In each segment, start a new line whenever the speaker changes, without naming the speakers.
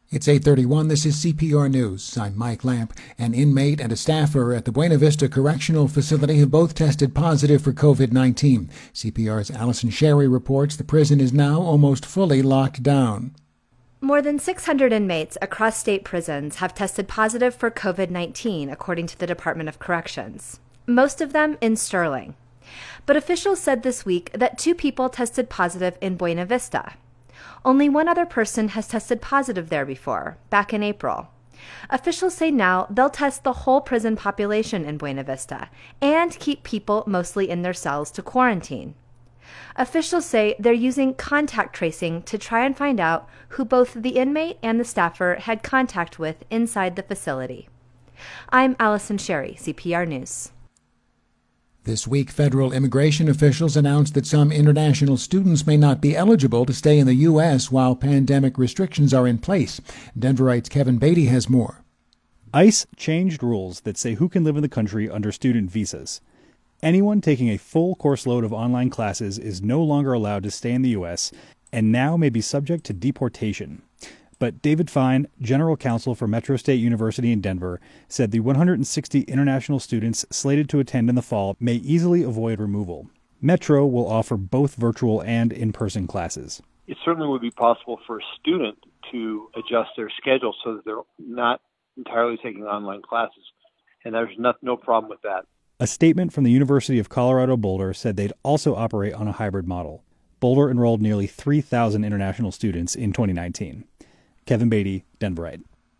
It's 8:31. This is CPR News. I'm Mike Lamp. An inmate and a staffer at the Buena Vista Correctional Facility have both tested positive for COVID-19. CPR's Allison Sherry reports the prison is now almost fully locked down.
More than 600 inmates across state prisons have tested positive for COVID-19, according to the Department of Corrections, most of them in Sterling. But officials said this week that 2 people tested positive in Buena Vista. Only one other person has tested positive there before, back in April. Officials say now they'll test the whole prison population in Buena Vista and keep people mostly in their cells to quarantine. Officials say they're using contact tracing to try and find out who both the inmate and the staffer had contact with inside the facility. I'm Allison Sherry, CPR News.
This week, federal immigration officials announced that some international students may not be eligible to stay in the U.S. while pandemic restrictions are in place. Denverite's Kevin Beatty has more.
ICE changed rules that say who can live in the country under student visas. Anyone taking a full course load of online classes is no longer allowed to stay in the U.S. and now may be subject to deportation. But David Fine, general counsel for Metro State University in Denver, said the 160 international students slated to attend in the fall may easily avoid removal. Metro will offer both virtual and in-person classes.
It certainly would be possible for a student to adjust their schedule so that they're not entirely taking online classes, and there's no problem with that.
A statement from the University of Colorado Boulder said they'd also operate on a hybrid model. Boulder enrolled nearly 3,000 international students in 2019. Kevin Beatty, Denverite.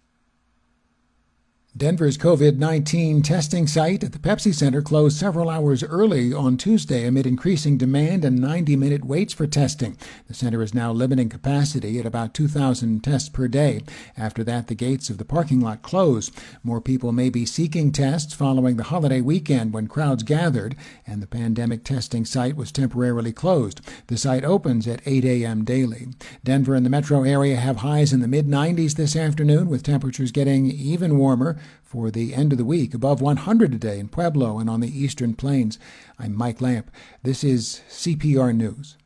Denver's COVID-19 testing site at the Pepsi Center closed several hours early on Tuesday amid increasing demand and 90-minute waits for testing. The center is now limiting capacity at about 2,000 tests per day. After that, the gates of the parking lot close. More people may be seeking tests following the holiday weekend when crowds gathered, and the pandemic testing site was temporarily closed. The site opens at 8 a.m. daily. Denver and the metro area have highs in the mid-90s this afternoon, with temperatures getting even warmer for the end of the week, above 100 today in Pueblo and on the eastern plains. I'm Mike Lamp. This is CPR News.